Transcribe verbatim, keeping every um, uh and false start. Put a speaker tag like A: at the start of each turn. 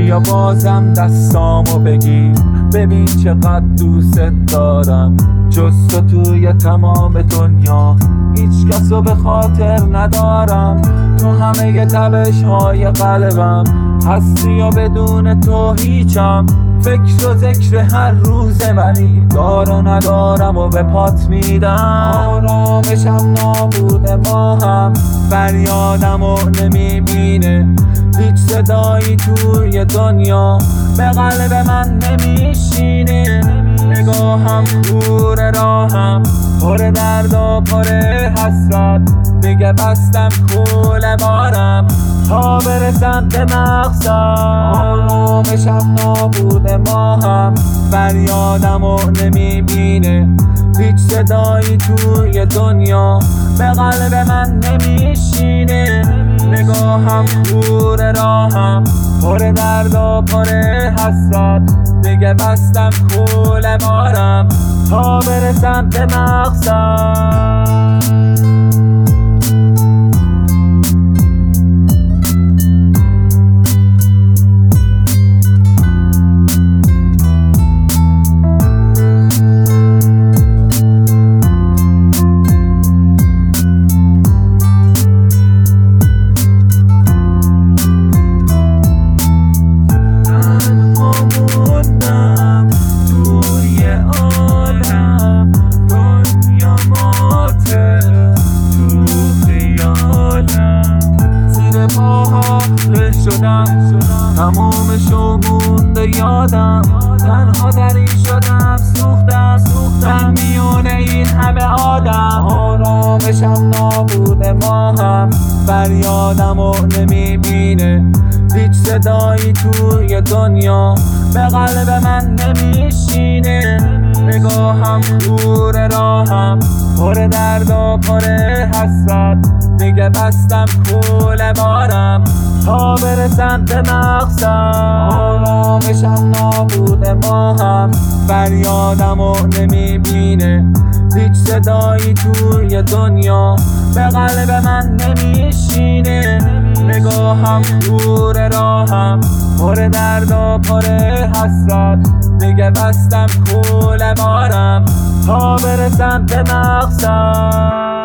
A: بیا بازم دستامو بگیر، ببین چقدر دوست دارم. جز تو توی تمام دنیا هیچ کسو به خاطر ندارم. تو همه ی تبش های قلبم هستی و بدون تو هیچم. فکر و ذکر هر روز منی، دار و ندارم و به پات میدم. آرامشم نابود ما هم، فریادم و نمیبینه. هیچ صدایی توی دنیا به قلب من نمیشینه. نگاهم کور راهم، پر درد و پر حسرت. دیگه بستم کول بارم تا برسم به مقصد. آرامشم نابود ما هم، فریادم و نمیبینه. هیچ صدایی توی دنیا به قلب من نمیشینه. نگاهم کور راهم، پر درد و پر حسرت. دیگه بستم کول بارم تا برسم به مقصد. تمومشو مونده یادم، تنها دری شدم سوختم سوختم میونه این همه آدم. آرامشم نابود ما هم، فریادم و نمیبینه. هیچ صدایی توی دنیا به قلب من نمیشینه. نگاهم کور راهم، پر درد و پر حسرت. دیگه بستم کول بارم تا برسم به مقصد. آرامشم نابود ما هم، فریادم و نمیبینه. هیچ صدایی توی دنیا به قلب من نمیشینه. نگاهم کور راهم، پر درد و پر حسرت. دیگه بستم کول بارم تا برسم به مقصد.